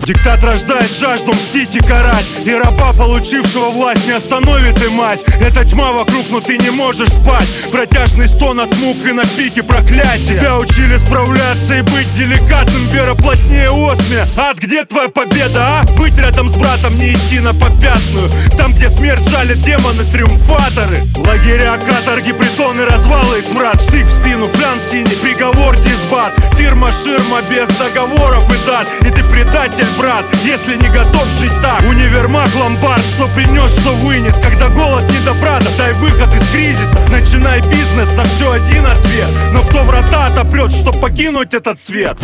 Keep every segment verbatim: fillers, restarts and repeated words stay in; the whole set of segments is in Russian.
Диктат рождает жажду мстить и карать, и раба, получившего власть, не остановит и мать. Это тьма вокруг, но ты не можешь спать. Протяжный стон от мук и на пике проклятия. Тебя учили справляться и быть деликатным. Вера плотнее осмия. Ад, где твоя победа, а? Быть рядом с братом, не идти на попятную. Там, где смерть жалит демоны-триумфаторы. Лагеря, каторги, притоны, развалы и смрад. Штык в спину, флян синий, приговор дисбат. Фирма, ширма, без договоров и дат. И ты предатель, брат, если не готов жить так. Универмаг, ломбард, что принес, что вынес. Когда голод не до брата, дай выход из кризиса. Начинай бизнес, на все один ответ. Но кто врата отопрет, чтоб покинуть этот свет?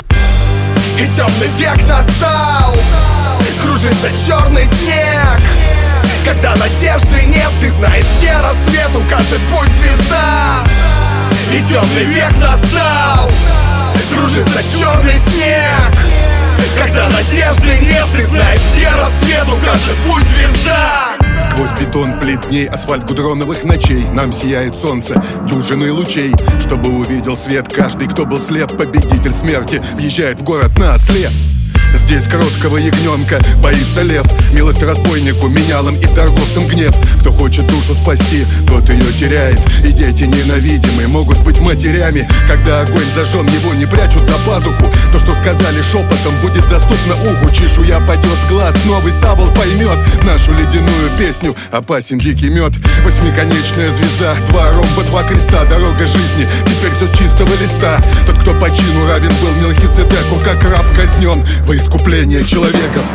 И темный век настал, кружится черный снег. Когда надежды нет, ты знаешь, где рассвет укажет путь звезда. И темный век настал, кружится черный снег. Когда надежды нет, ты знаешь, где рассвет укажет путь звезда. Сквозь бетон плит дней, асфальт гудроновых ночей нам сияет солнце дюжиной лучей. Чтобы увидел свет каждый, кто был слеп. Победитель смерти въезжает в город на осле. Здесь короткого ягненка боится лев. Милость разбойнику, менялам и торговцам гнев. Кто хочет душу спасти, тот ее теряет. И дети ненавидимые могут быть матерями. Когда огонь зажжен, его не прячут за пазуху. То, что сказали шепотом, будет доступно уху. Чешуя падет с глаз, новый Савол поймет нашу ледяную песню. Опасен дикий мед. Восьмиконечная звезда, два ромба, два креста. Дорога жизни, теперь все с чистого листа. Тот, кто по чину равен был Мелхиседеку, как раб казнен во искупление человеков.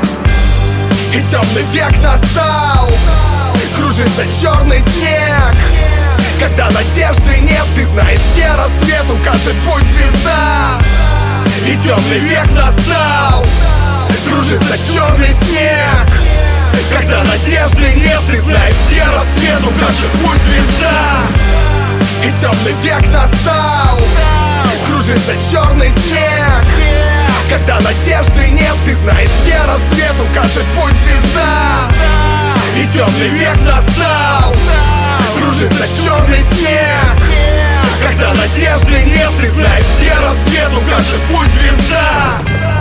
И темный век настал, кружится черный снег. Когда надежды нет, ты знаешь, где рассвет укажет путь звезда. И темный век настал, кружится черный снег. Когда надежды нет, ты знаешь, где рассвет укажет путь звезда. И темный век настал, кружится черный снег. Когда надежды нет, ты знаешь, где рассвет укажет путь звезда. И темный век настал, кружится черный снег. Когда надежды нет, ты знаешь, где рассвет укажет путь звезда.